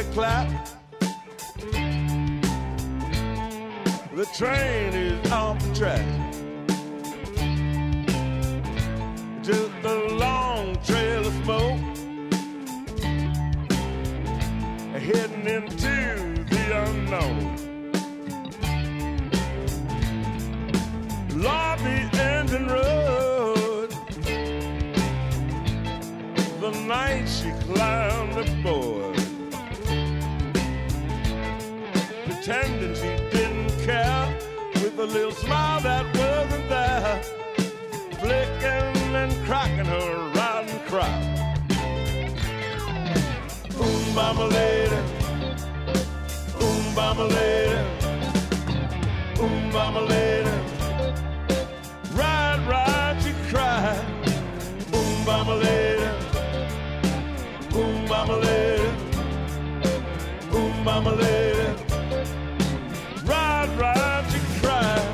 clap. The train is off the track. Just a long trail of smoke heading into the unknown. Lord, the engine road. The night she climbed aboard, pretending she didn't care, with a little smile that wasn't there, flicking and cracking her riding crop. Mama lady, mama lady, mama lady, ride, ride, she cried. Mama lady, mama lady, mama lady, ride, ride, she cried.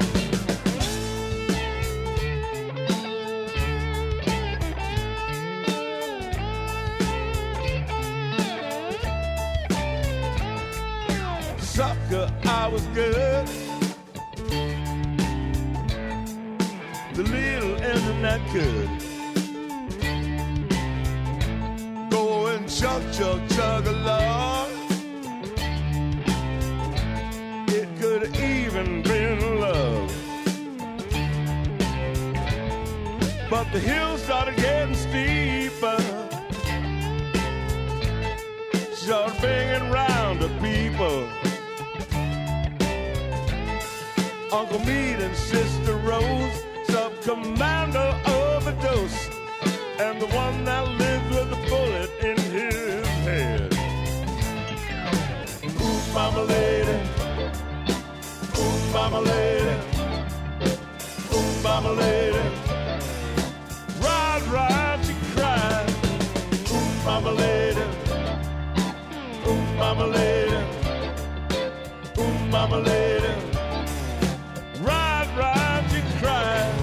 Sucker, I was good. The little engine that could go and chug, chug, chug along. It could even been love, but the hills started getting steeper. Started bringing round the people. Uncle Meade and Sister Rose, sub-commando overdose, and the one that lives with a bullet in his head. Ooh, mama lady, ooh, mama lady, ooh, mama lady, ride, ride, she cried. Ooh, mama lady, ooh, mama lady, ooh, mama lady, ride, ride, she cried.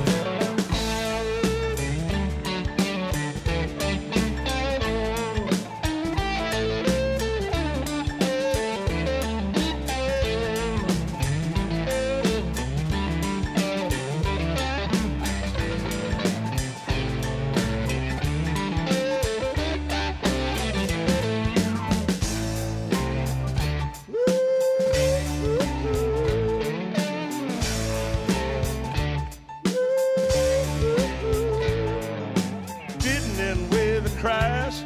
Crash.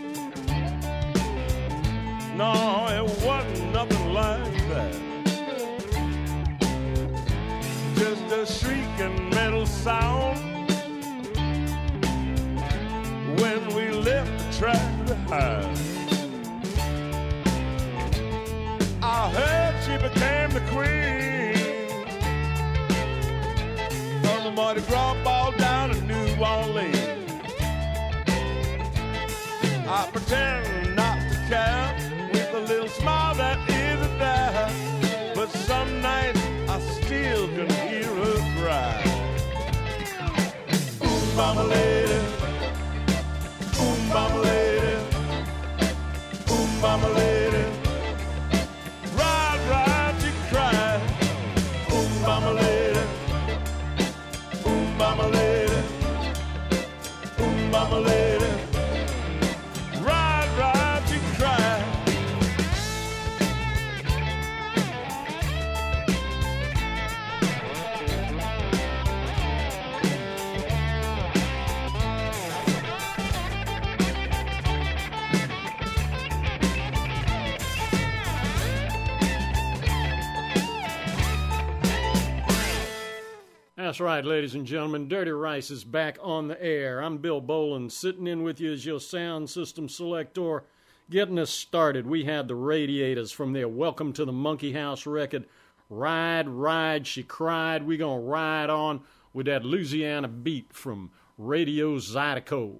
No, it wasn't nothing like that. Just a shrieking metal sound when we left the track behind. I heard she became the queen of the Mardi Gras ball down in New Orleans. I pretend not to care, with a little smile that isn't there, but some nights I still can hear her cry. Ooh, mama lady, ooh, mama lady, ooh, mama lady, ride, ride, she cried. Ooh, mama lady, ooh, mama lady, ooh, mama lady, ride, ride, she cried. That's right, ladies and gentlemen. Dirty Rice is back on the air. I'm Bill Boland, sitting in with you as your sound system selector. Getting us started, we had the Radiators from their Welcome to the Monkey House record, Ride, Ride, She Cried. We're going to ride on with that Louisiana beat from Radio Zydeco.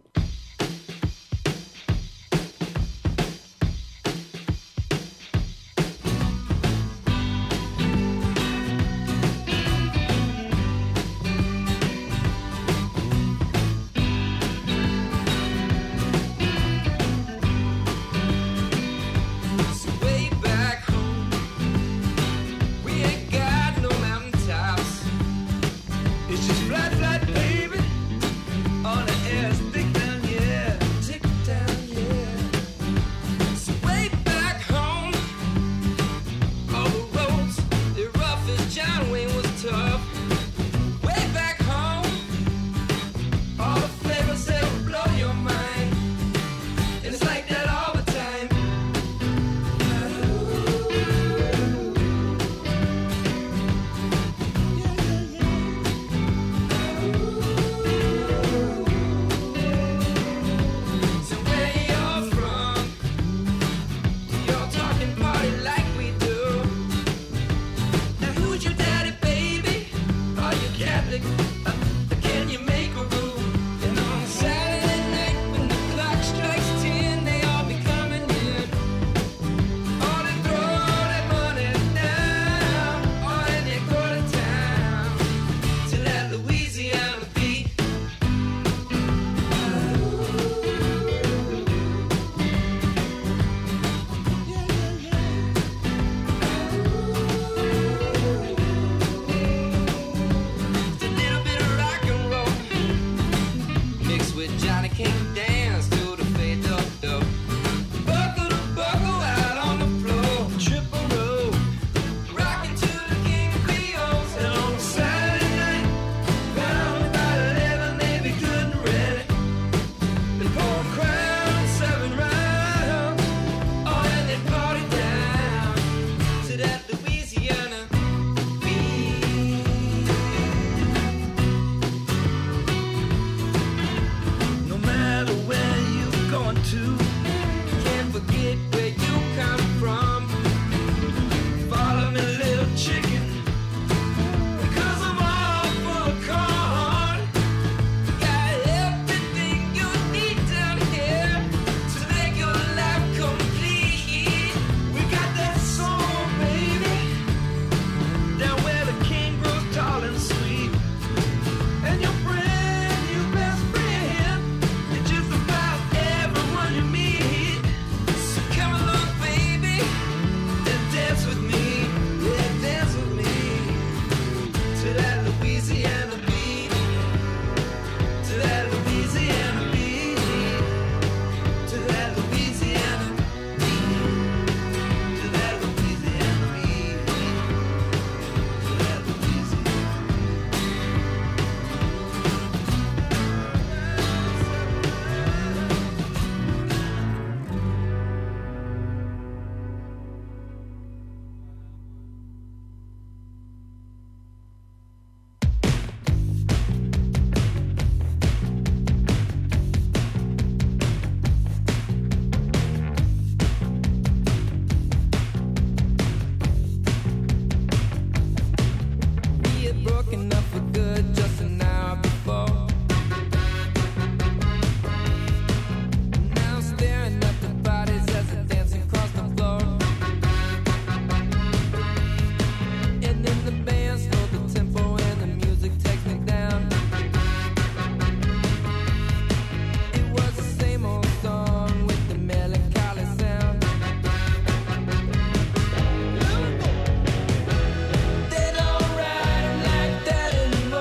They don't ride like that anymore.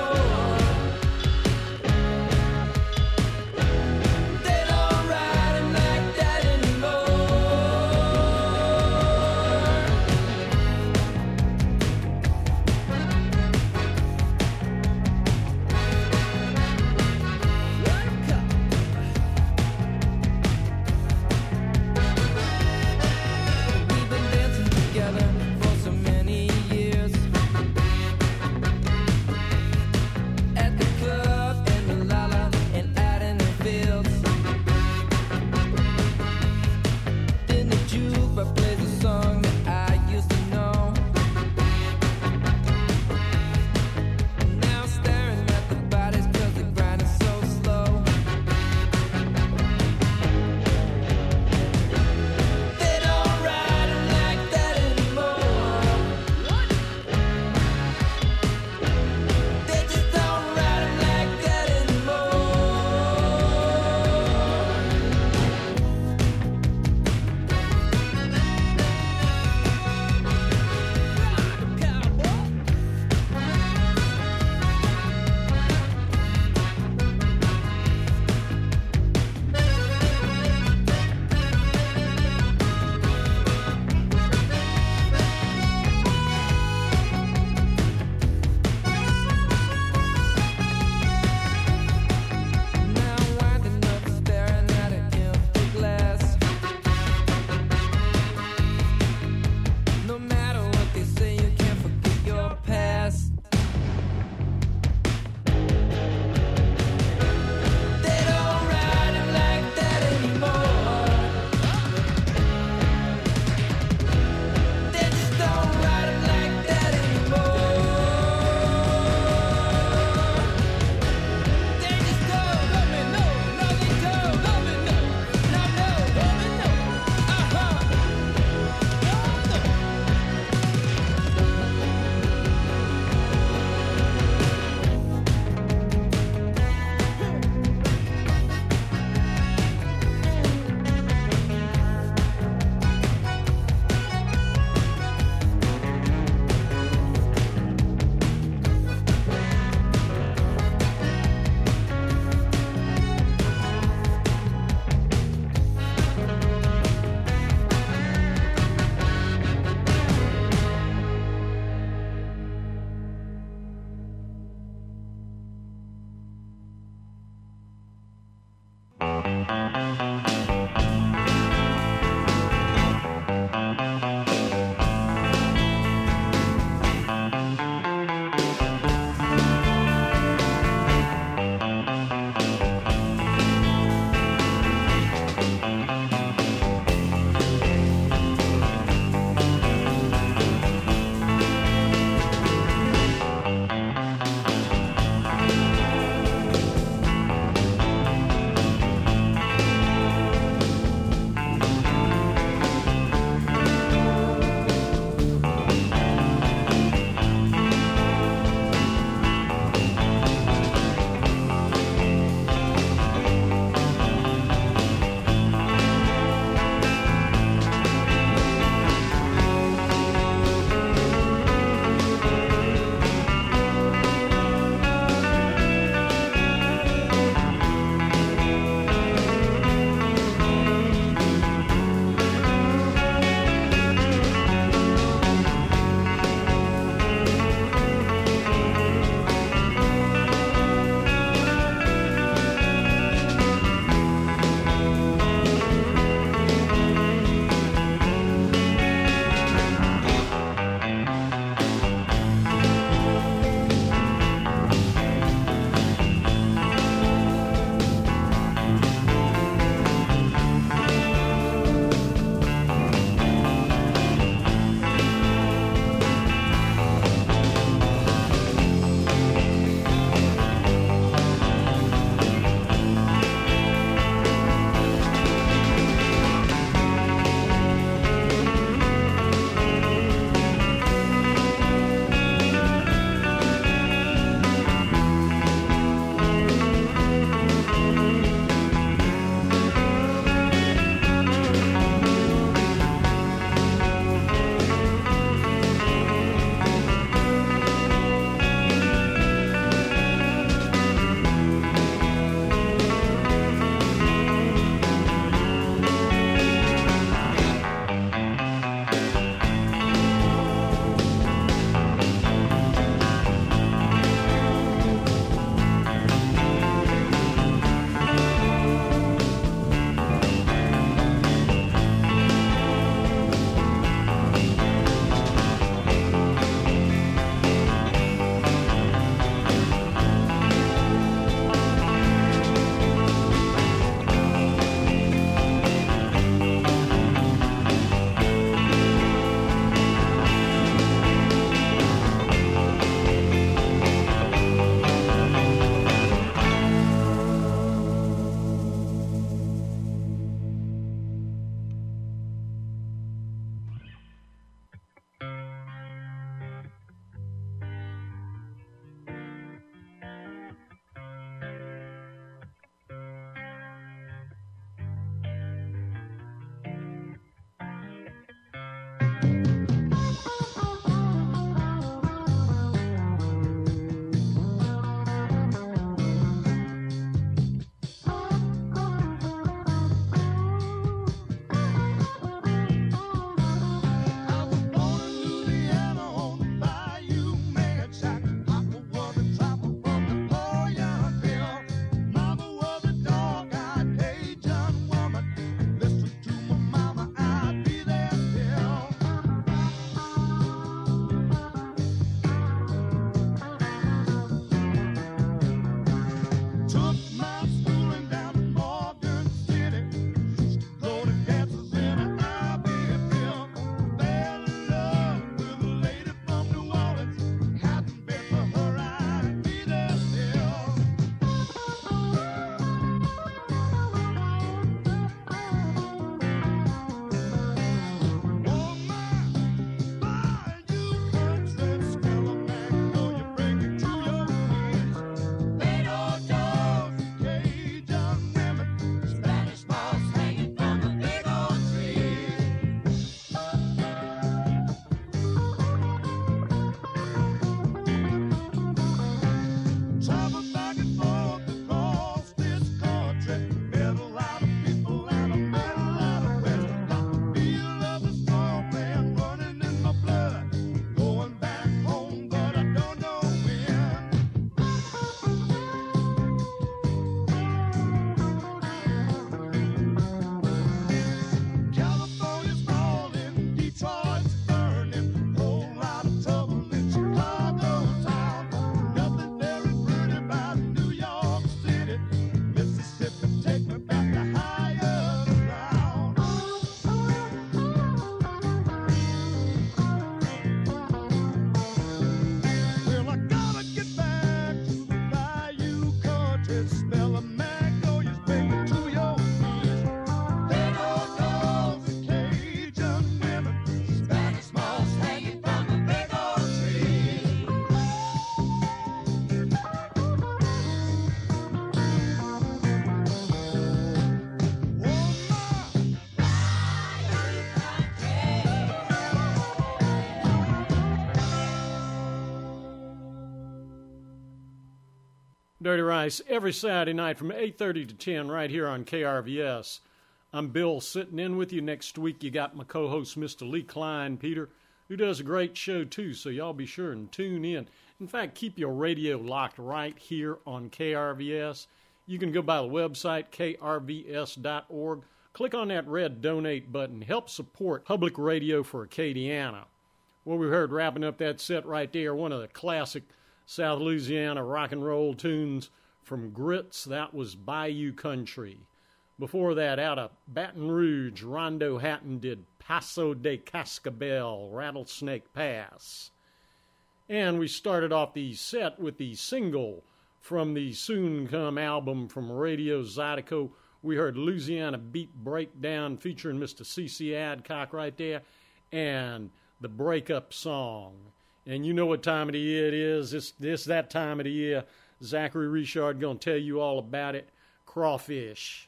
Dirty Rice every Saturday night from 8:30 to 10 right here on KRVS. I'm Bill sitting in with you. Next week you got my co-host Mr. Lee Klein, Peter, who does a great show too, so y'all be sure and tune in. In fact, keep your radio locked right here on KRVS. You can go by the website, krvs.org. Click on that red donate button. Help support public radio for Acadiana. Well, we heard wrapping up that set right there, one of the classic South Louisiana rock and roll tunes from Grits. That was Bayou Country. Before that, out of Baton Rouge, Rondo Hatton did Paso de Cascabel, Rattlesnake Pass. And we started off the set with the single from the Soon Come album from Radio Zydeco. We heard Louisiana Beat Breakdown featuring Mr. C.C. Adcock right there, and the Breakup Song. And you know what time of the year it is. It's that time of the year. Zachary Richard going to tell you all about it. Crawfish.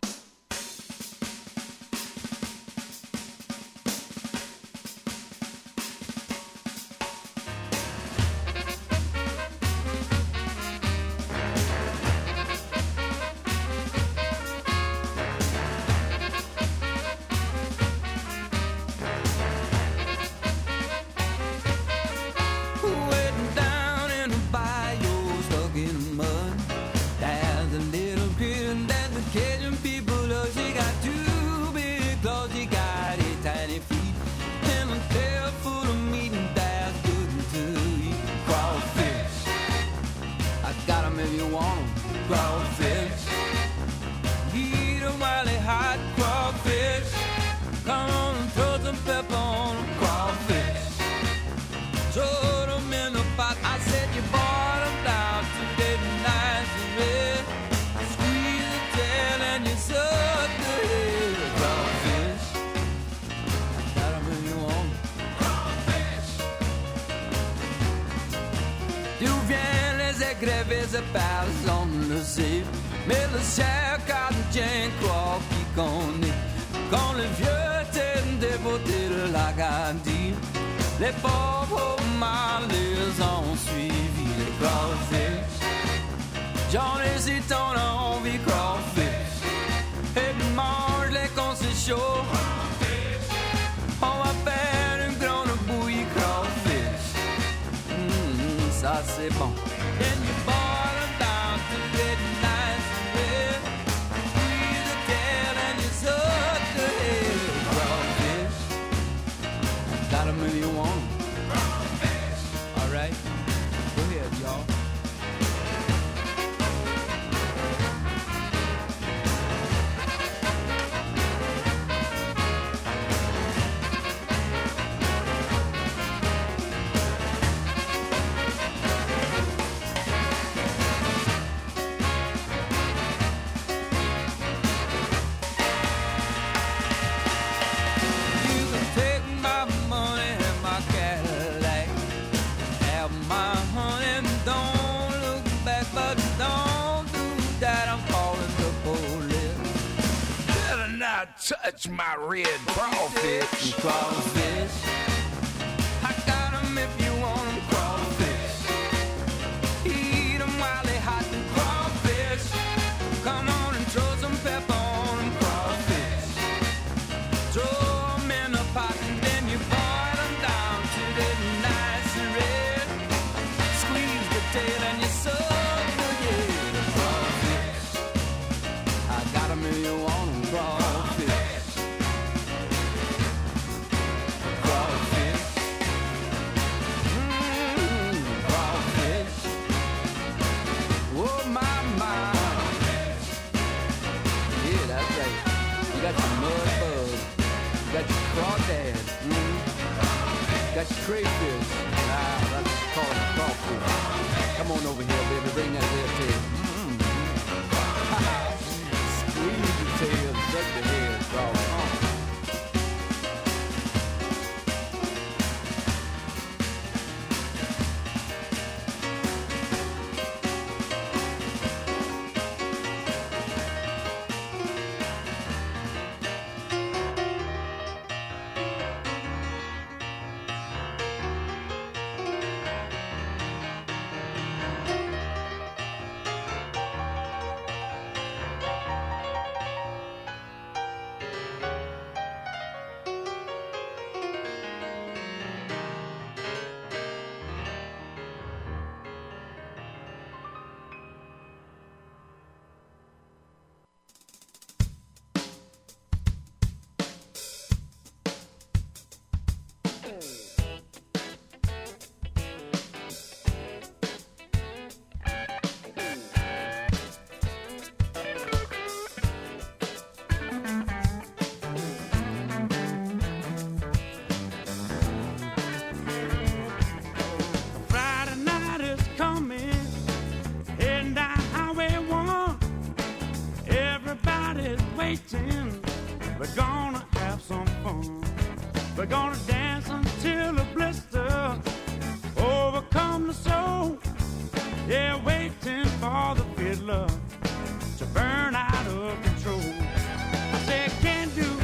Les pauvres malais ont suivi les crawfish. J'en hésite, on a envie crawfish. Et mange-les quand c'est chaud. On va faire une grande bouillie crawfish. Ça c'est bon. Then you boil them down to get nice and red. Squeeze the tail and you suck the head. Crawfish. Got 'em if you want 'em. All right, go ahead, y'all. Touch my red crawfish. Crawfish. I got 'em if you want 'em, crawfish. Eat 'em while they hot and crawfish. Come on and throw some pepper on 'em, crawfish. Throw 'em in a pot and then you boil 'em down till they're nice and red. Squeeze the tail and you suck the head, crawfish. I got 'em if you want 'em, crawfish. Got your mud bug, got your crawdad, got your crayfish. That's called a crawfish. Come on over here, baby, bring that red tail. Squeeze the tail, suck the head, crawfish. waiting. We're gonna have some fun. We're gonna dance until the blister overcome the soul. Yeah, waiting for the fiddler to burn out of control. I said, can't do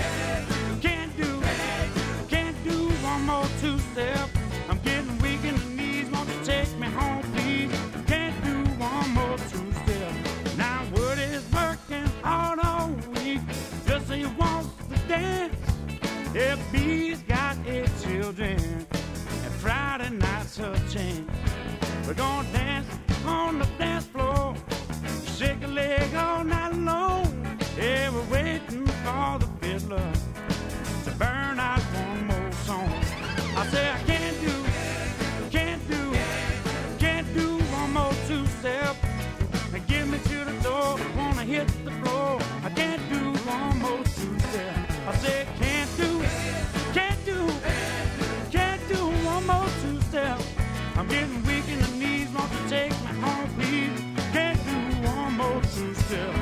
one more two-step. I'm getting weak in the knees, won't you take me home, please? Can't do one more two-step. Now Wood is working hard all week, just so he wants to dance. If he's got 8 children, and Friday night's her chance. We're gonna dance on the dance floor, shake a leg all night long. Yeah, we're waiting for the fiddler to burn out one more song. I say I can't do one more two-step. Now give me to the door, I wanna hit the floor. I can't do one more two-step. I say can't do one more two-step. I'm getting weak in the knees, won't you take me home, please? Can't do one more two-step.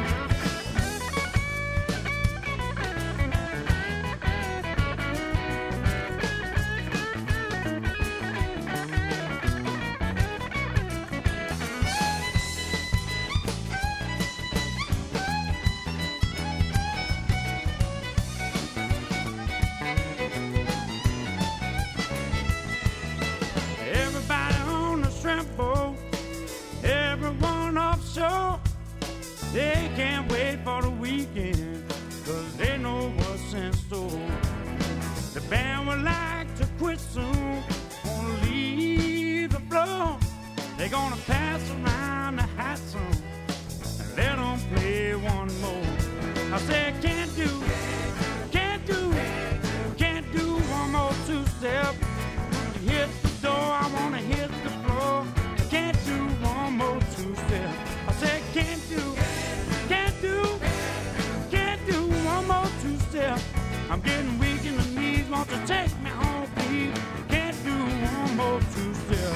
They can't wait for the weekend, 'cause they know what's in store. The band would like to quit soon, wanna leave the floor. They're gonna pass around the hat soon and let them play one more. I said can't do one more two-step. Hit the door, I wanna hit the floor. I can't do one more two-step. I said can't do one more two-step. I'm getting weak in the knees, won't you take me home, please? Can't do one more two-step.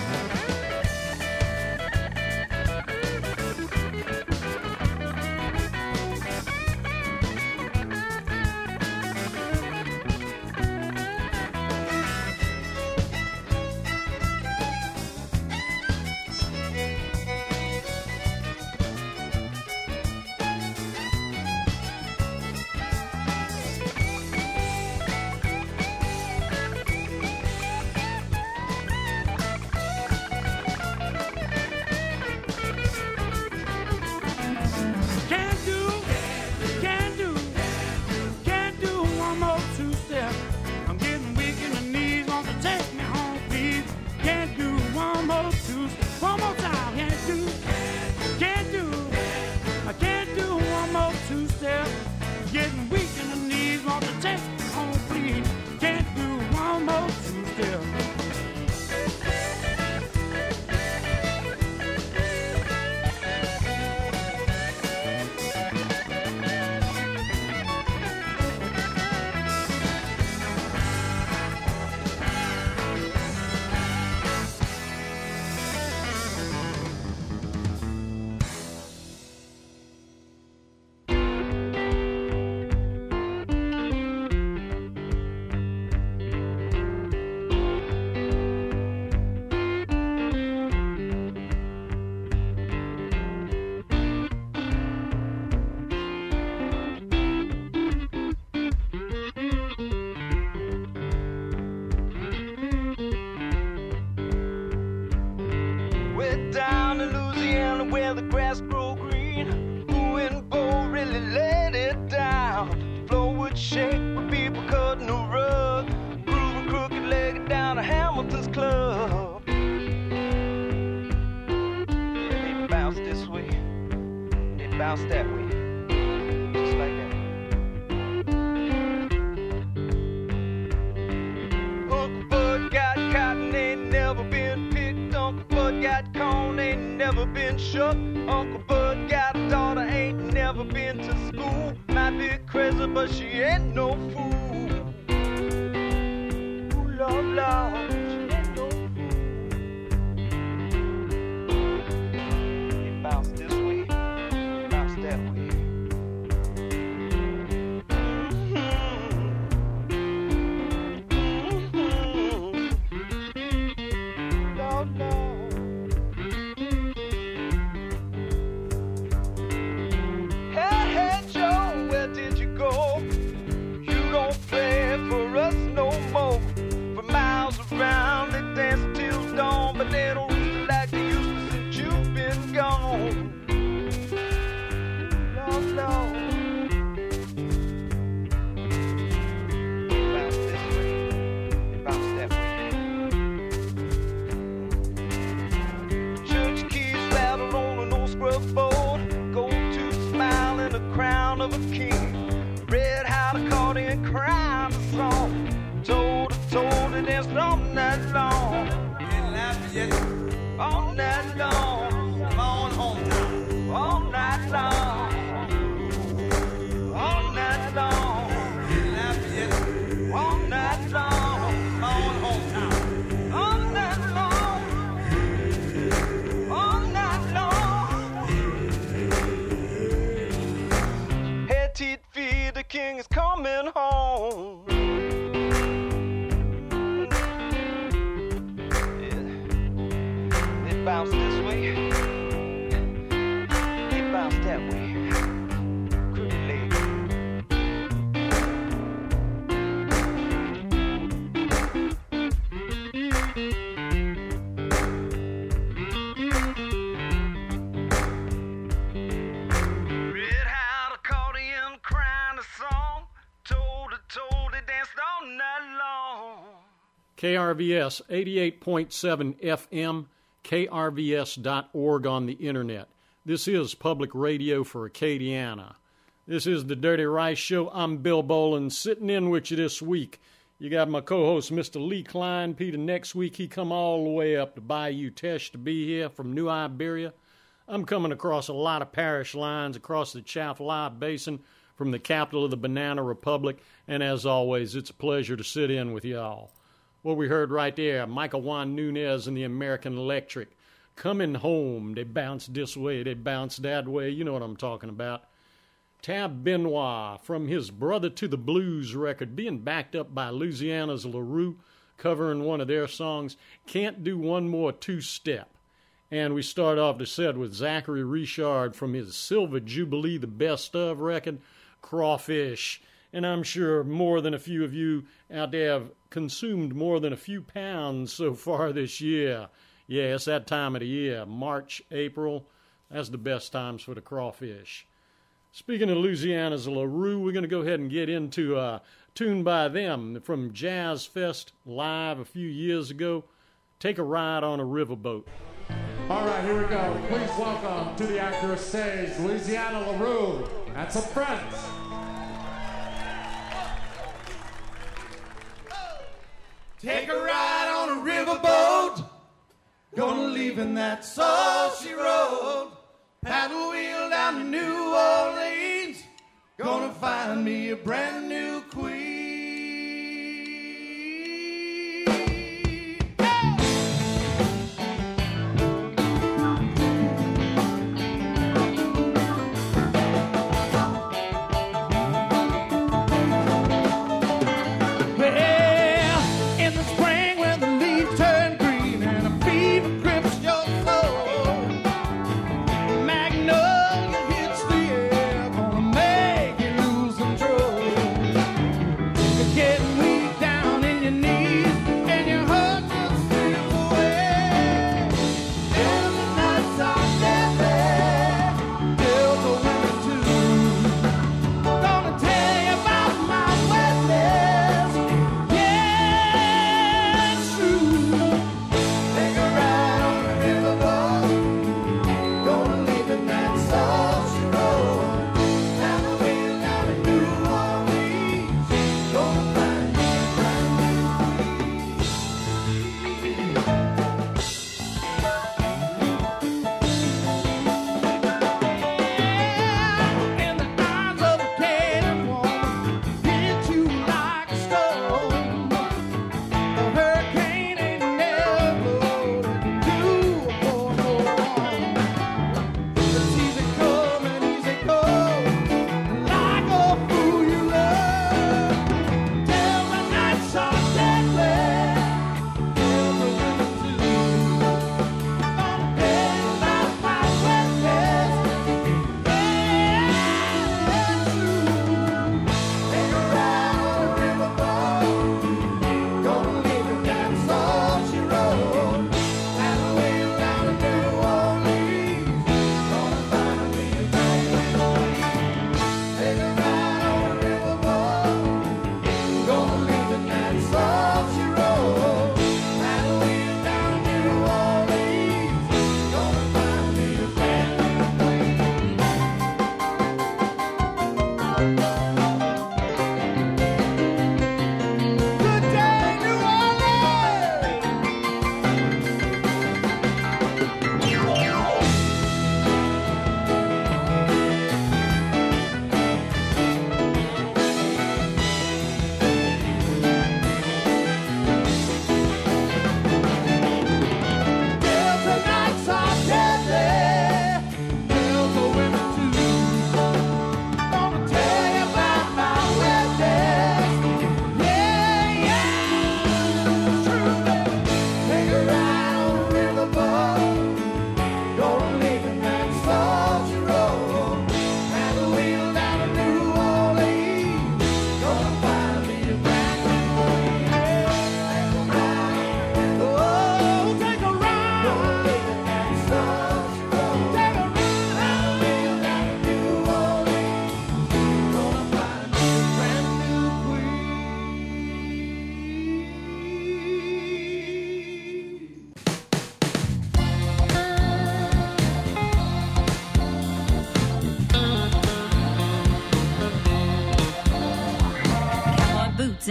Getting weak in the knees, want to take me home, please. Can't do one more two-step. where the grass grow green. Who and Bo really let it down. The floor would shake with people cutting the rug, grooving crooked-legged down to Hamilton's Club. Yeah, they bounce this way, they bounce that way, just like that. Uncle Bud got cotton, ain't never been picked. Uncle Bud got corn, ain't never been shook. Uncle Bud got a daughter, ain't never been to school. Might be crazy, but she ain't no fool. Ooh, Lord, Lord, she ain't no fool. They bounce this way, bounce that way. crown of a king. Red hot accordion crown a song. Told it danced all night long. Ain't laughed yet. All night long. Come on home now. All night long. All night long. Ain't laughed yet. All night long. Come on home now. All night long. All night long. Head, teeth, feet, the king is coming home. It bounced this way. It bounced that way. Crooked leg. Red hot accordion crying a song. Told it danced all night long. KRVS 88.7 FM, krvs.org on the internet. This is public radio for Acadiana. This is the Dirty Rice Show. I'm Bill Boland, sitting in with you this week. You got my co-host, Mr. Lee Klein. Peter, next week he come all the way up to Bayou Teche to be here from New Iberia. I'm coming across a lot of parish lines across the Chaffalaya Basin from the capital of the Banana Republic, and as always, it's a pleasure to sit in with y'all. What we heard right there, Michael Juan Nunez and the American Electric. Coming home, they bounce this way, they bounce that way, you know what I'm talking about. Tab Benoit from his Brother to the Blues record, being backed up by Louisiana's LaRue, covering one of their songs, Can't Do One More Two-Step. And we start off the set with Zachary Richard from his Silver Jubilee, the Best Of record, Crawfish. And I'm sure more than a few of you out there have consumed more than a few pounds so far this year. Yeah, it's that time of the year, March, April. That's the best times for the crawfish. Speaking of Louisiana's LaRue, we're going to go ahead and get into a tune by them from Jazz Fest live a few years ago. Take a Ride on a Riverboat. All right, here we go. Please welcome to the Acura stage, Louisiana LaRue and some friends. Take a ride on a riverboat, gonna leave in that salty road. Paddle wheel down to New Orleans, gonna find me a brand new queen. Magnolia hits the air, gonna make you lose control.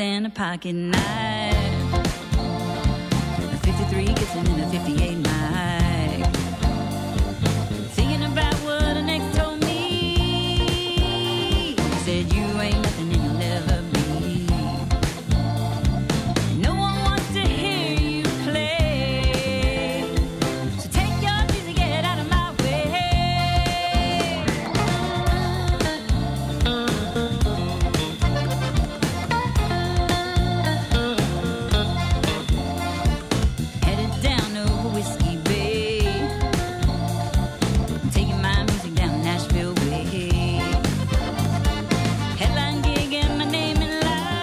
and a pocket knife. A 53 gets him in a 58 Mike. Thinking about what an ex told me. He said you ain't nothing and you'll never be. No one wants to hear you play. So take your keys and get out of my way. Headed down over Whiskey Bay, taking my music down Nashville way. Headline gig and my name in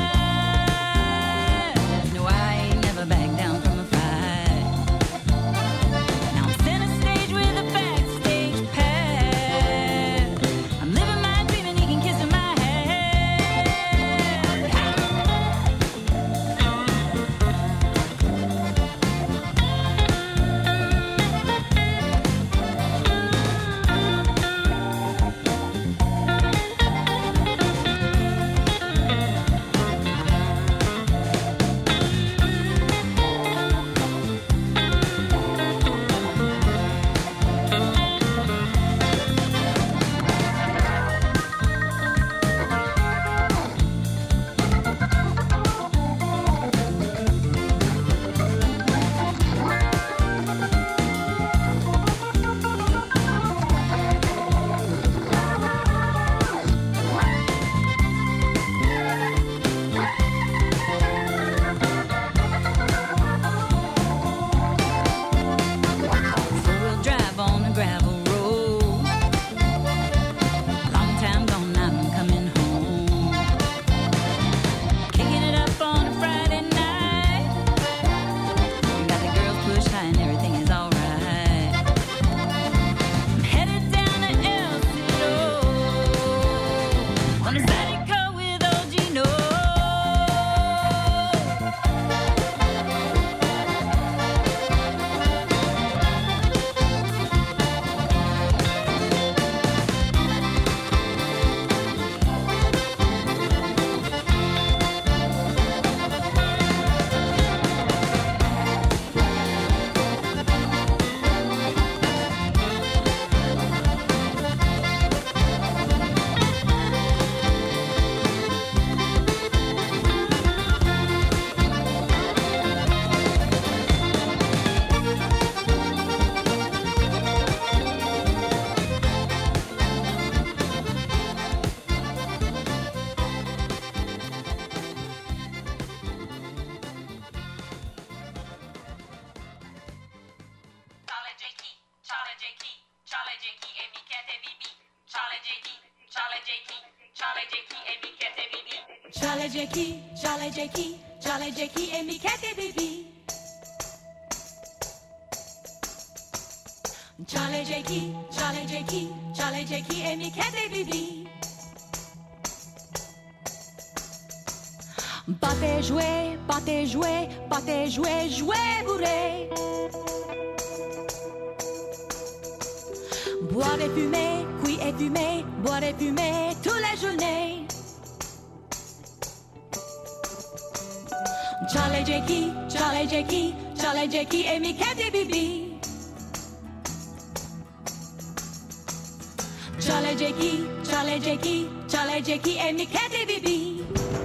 lights. No, I ain't never back down from a fight. Now I'm center stage with a backstage pass. I'm living my dream and he can kiss in my four-wheel drive on a gravel road. Long time gone, I'm coming home. Kicking it up on a Friday night. Got the girls pushed high and everything is alright. I'm headed down to El Cerro on a Zydeco with old Gino. Charlie Jakey, Charlie Jakey, Charlie Jakey et Mikette Bibi. Charlie Jakey, Charlie Jakey, Charlie Jakey et Mikette Bibi. Battez jouer, battez jouer, battez jouer, jouer bourré. Boire et fumer, cuire et fumer, boire et fumer toutes les journées. Charlie Jakey, Charlie Jakey, Charlie Jakey et Mikette Bibi. Charlie Jakey, Charlie Jakey, Charlie Jakey et Mikette Bibi.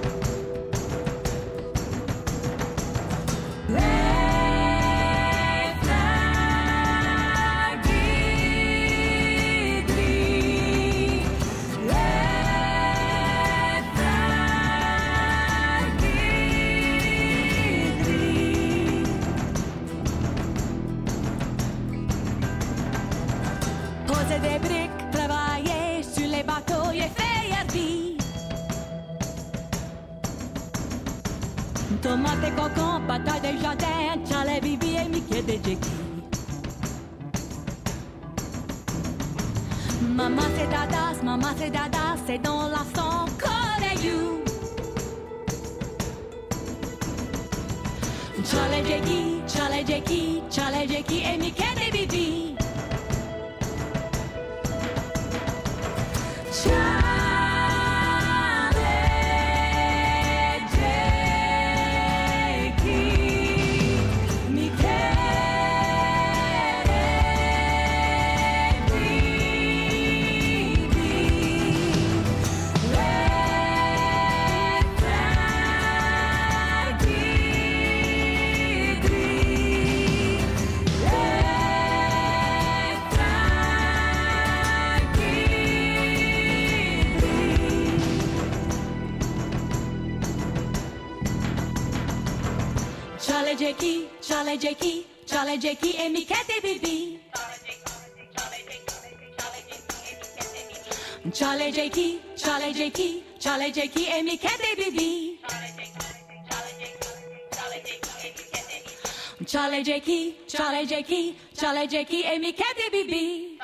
Poser des briques, travailler sur les bateaux et faire vie. Tomate et cocon, bataille des jardins, Charlie Bibi et Mikette Jakey. Maman c'est dada, c'est dans la sang, connais you. Charlie Jakey, Charlie Jakey, Charlie Jakey et Mikette Bibi. Charlie Jakey. Jakey, Charlie Jakey, Charlie Jakey, Amy Cat Baby. Charlie Jakey, Charlie Jakey, Charlie Jakey, Amy Cat Baby. Charlie Jakey, Charlie Jakey, Charlie Jakey, Amy Cat Baby.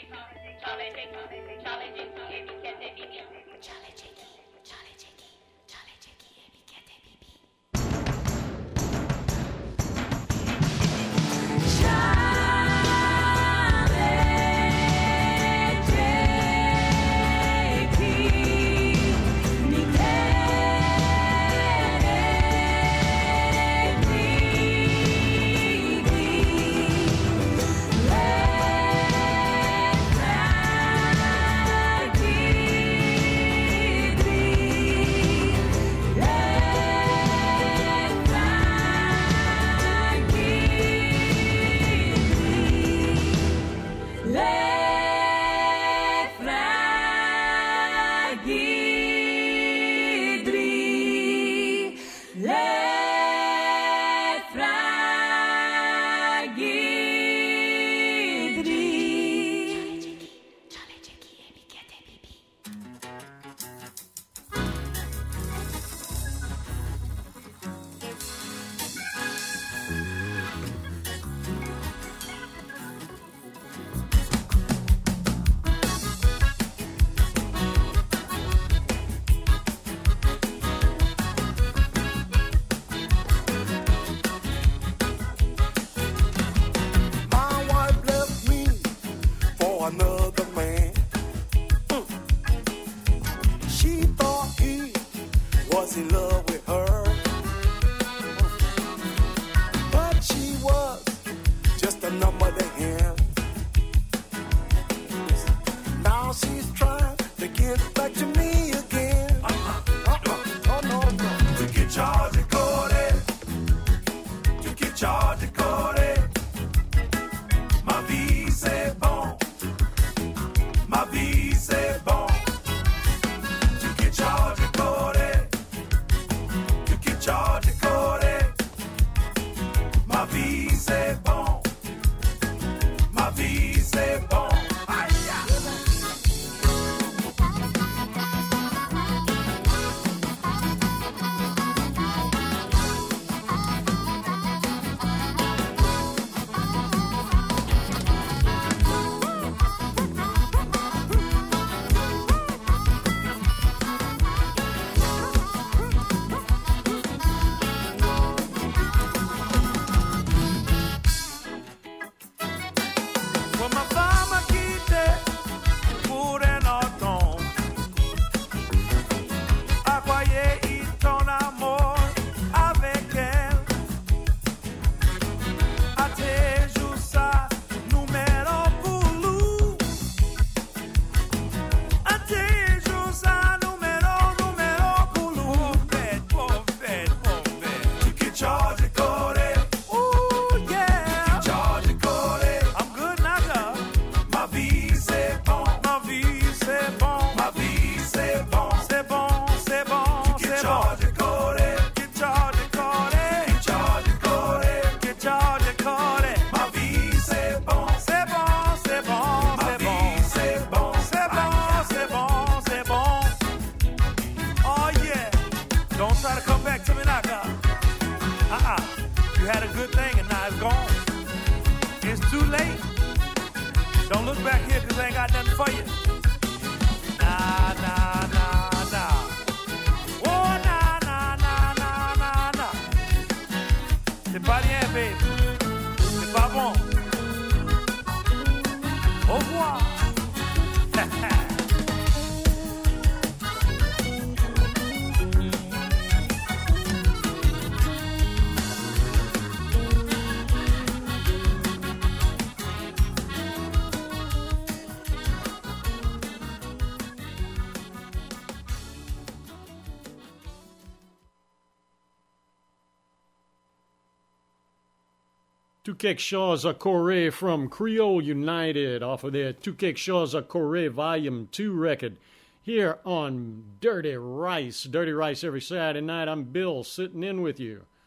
Two Quelque Corée from Creole United off of their Two Quelque Corée Volume 2 record here on Dirty Rice. Dirty Rice every Saturday night. I'm Bill sitting in with you.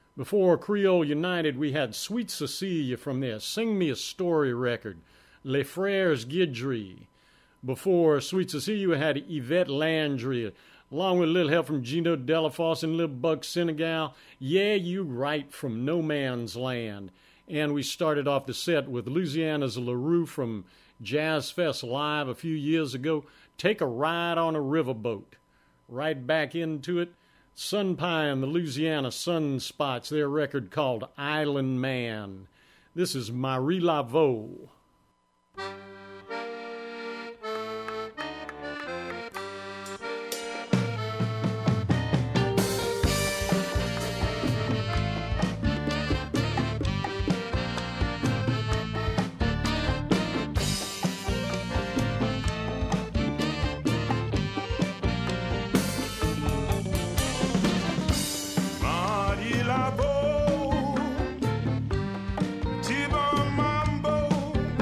Before Creole United, we had Sweet Cecilia from their Sing Me a Story record, Les Frères Guidry. Before Sweet Cecilia, we had Yvette Landry, along with a little help from Gino Delafosse and Little Buck Senegal. Yeah, you right, from No Man's Land. And we started off the set with Louisiana's LaRue from Jazz Fest Live a few years ago, Take a Ride on a Riverboat. Right back into it, Sun Pie, the Louisiana Sunspots, their record called Island Man. This is Marie Laveau. Mambo,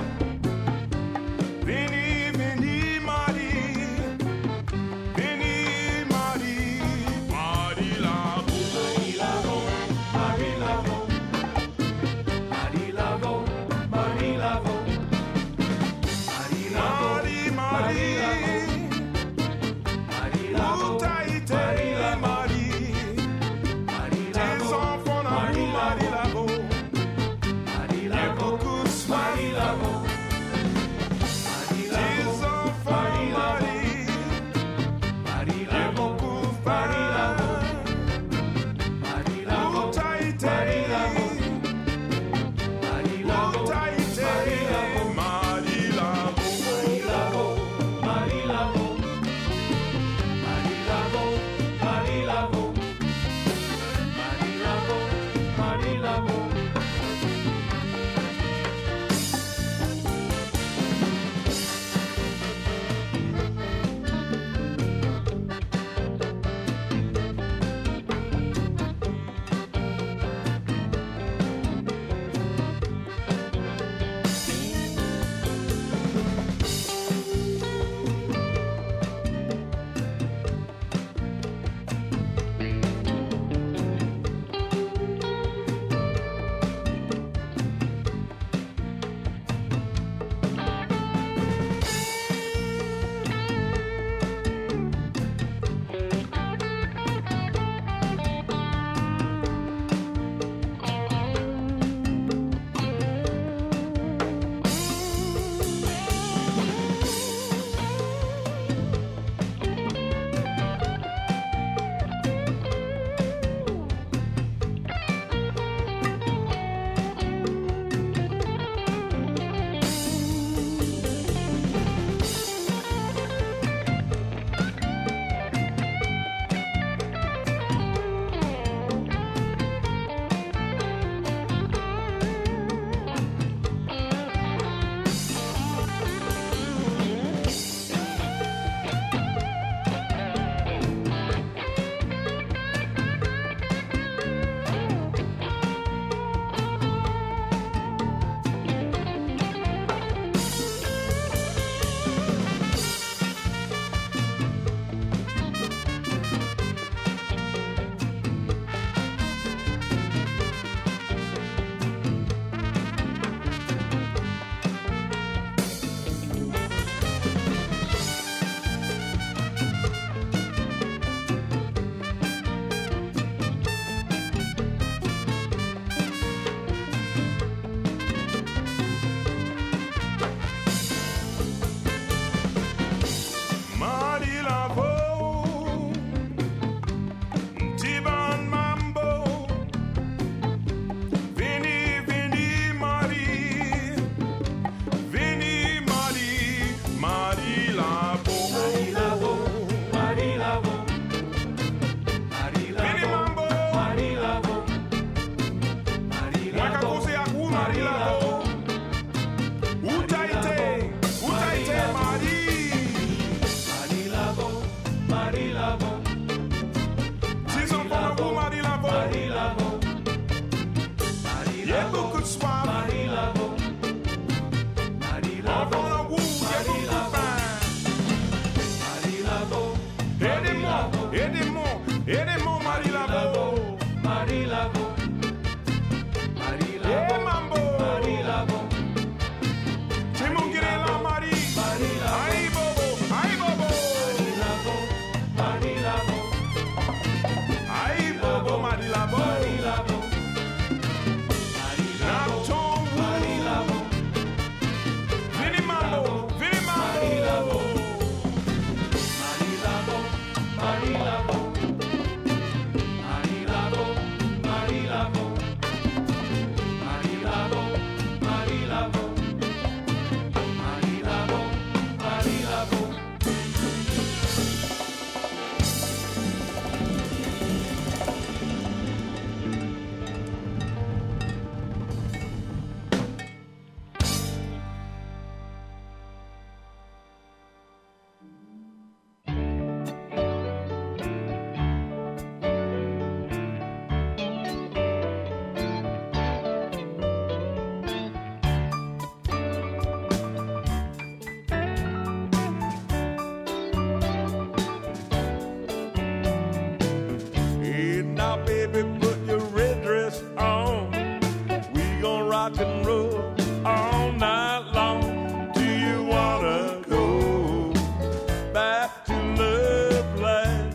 Hey, now, baby, put your red dress on. We gon' rock and roll all night long. Do you wanna go back to Loveland?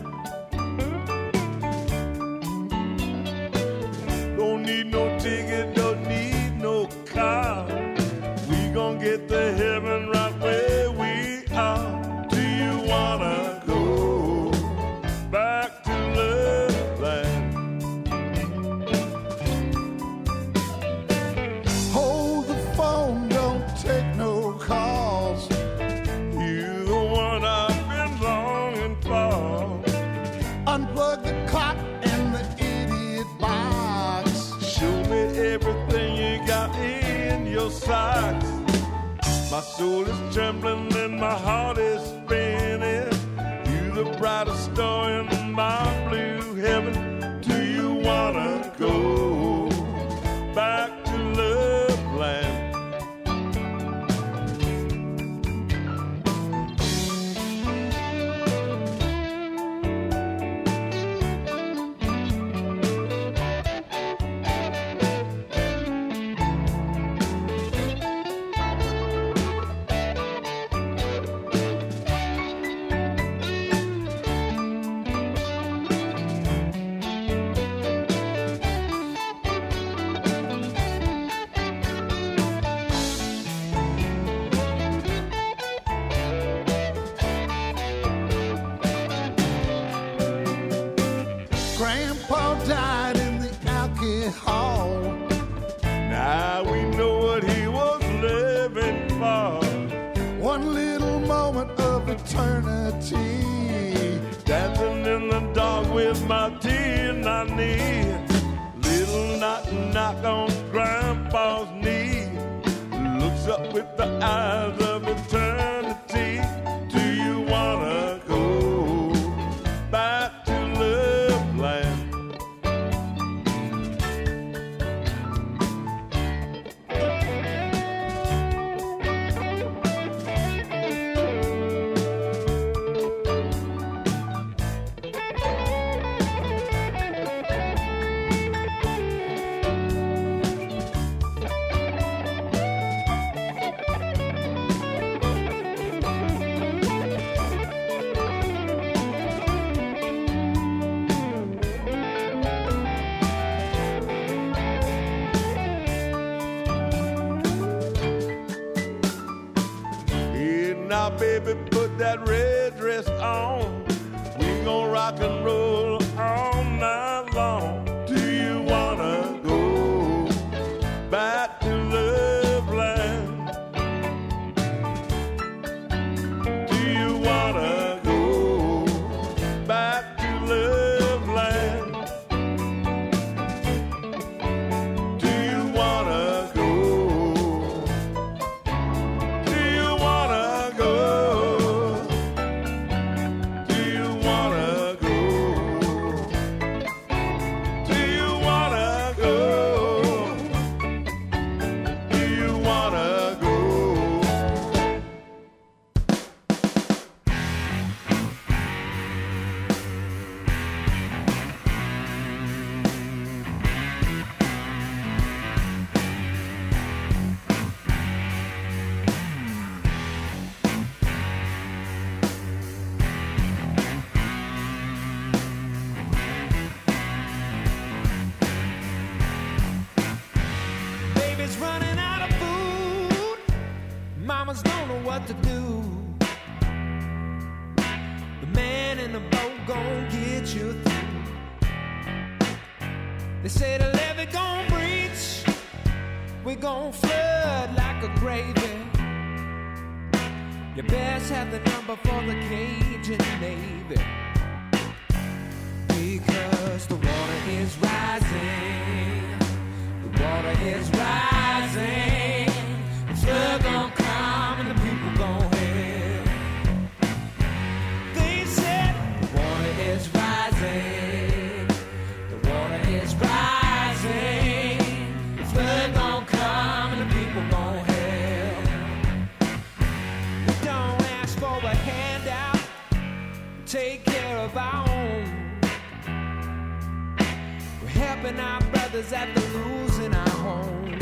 Don't need no ticket, don't need no car. We gon' get to heaven right where we are. Do you wanna go back to Loveland? Hold the phone, don't take no calls. You're the one I've been longing for. Unplug the clock and the idiot box. Show me everything you got in your socks. My soul is trembling and my heart is spinning. You're the brightest star in my blue heaven. Do you wanna go back to Loveland? Grandpa died in the alcohol. Now we know what he was living for. One little moment of eternity. Dancing in the dark with my tea in my knee. Little knock on Grandpa's knee. Looks up with the eyes of eternity. Do you wanna go back to Loveland? Hey, now, baby, put that red dress on. We gon' rock and roll all night long. Do you wanna go back to Loveland? Do you wanna go back to Loveland? Do you wanna go? Do you wanna go? Do you wanna go? Do you wanna go? Do you wanna go? Baby's running out of food. Mamas don't know what to do. The man in the boat gon' get you through. They say the levee gon' breach. We gon' flood like a gravy. You best have the number for the Cajun Navy. Because the water is rising. The water is rising. The flood gon' come and the people gon' head. take care of our own. We're helping our brothers after losing our homes.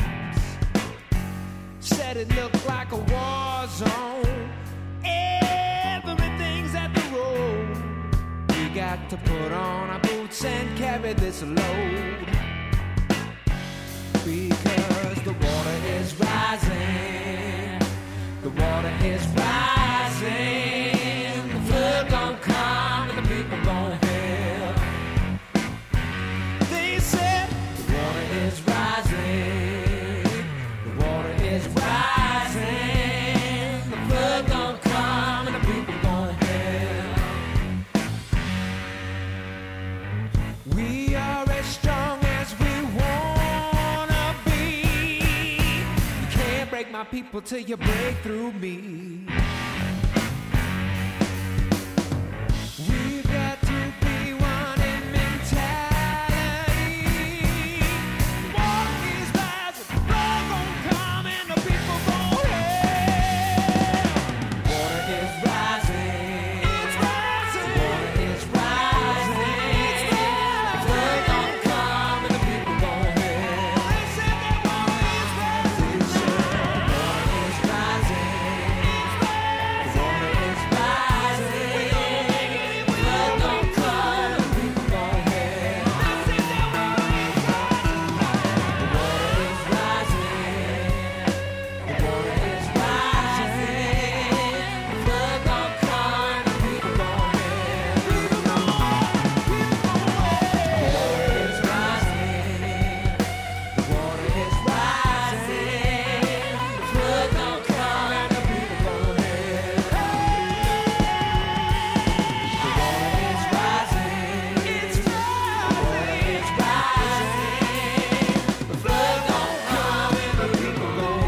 Said it looked like a war zone. Everything's at the road. We got to put on our boots and carry this load. Because the water is rising. The water is rising. The flood gon' come and the people gon' help. They said the water is rising. The water is rising. The flood gon' come and the people gon' help. We are as strong as we wanna be. You can't break my people till you break through me. We've got to be one in mentality. The water is rising, the flood gon' come and the people gon' help. Water is rising, it's rising. The water is rising, it's rising. The flood gon' come and the people gon' help. They said that water is rising. They said the water is rising. It's rising. The water is rising. We gon' make it if we flood gon' come and the people gon' help. They said that water is rising. The water is rising. The water is rising. The flood gon' come and the people gon' help. People gon' help. People gon' help. The water is rising. The water is rising. The flood gon' come and the people gon' help. The water is rising. It's rising. The water is rising. The flood gon' come and the people gon'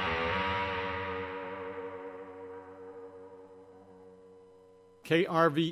KRV